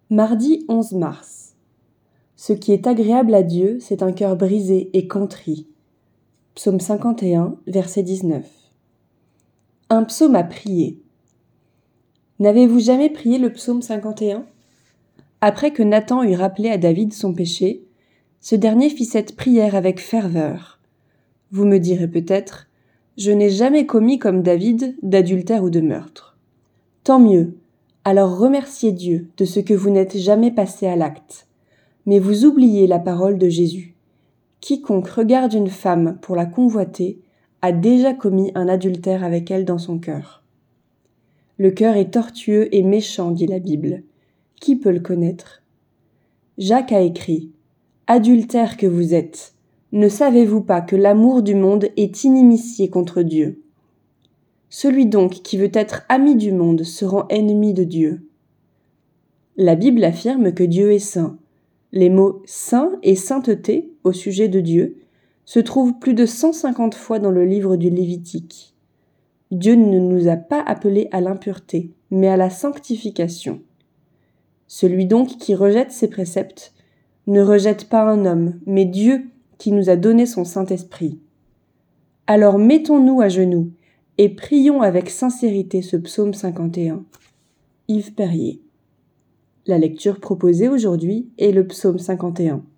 Mardi 11 mars. Ce qui est agréable à Dieu, c'est un cœur brisé et contrit. Psaume 51, verset 19. Un psaume à prier. N'avez-vous jamais prié le psaume 51 ? Après que Nathan eut rappelé à David son péché, ce dernier fit cette prière avec ferveur. Vous me direz peut-être, je n'ai jamais commis comme David d'adultère ou de meurtre. Tant mieux, alors remerciez Dieu de ce que vous n'êtes jamais passé à l'acte. Mais vous oubliez la parole de Jésus. Quiconque regarde une femme pour la convoiter a déjà commis un adultère avec elle dans son cœur. Le cœur est tortueux et méchant, dit la Bible. Qui peut le connaître ? Jacques a écrit « Adultères que vous êtes, ne savez-vous pas que l'amour du monde est inimitié contre Dieu ? Celui donc qui veut être ami du monde se rend ennemi de Dieu. » La Bible affirme que Dieu est saint. Les mots « saint » et « sainteté » au sujet de Dieu se trouvent plus de 150 fois dans le livre du Lévitique. Dieu ne nous a pas appelés à l'impureté, mais à la sanctification. Celui donc qui rejette ces préceptes ne rejette pas un homme, mais Dieu qui nous a donné son Saint-Esprit. Alors mettons-nous à genoux et prions avec sincérité ce psaume 51. Yves Perrier. La lecture proposée aujourd'hui est le psaume 51.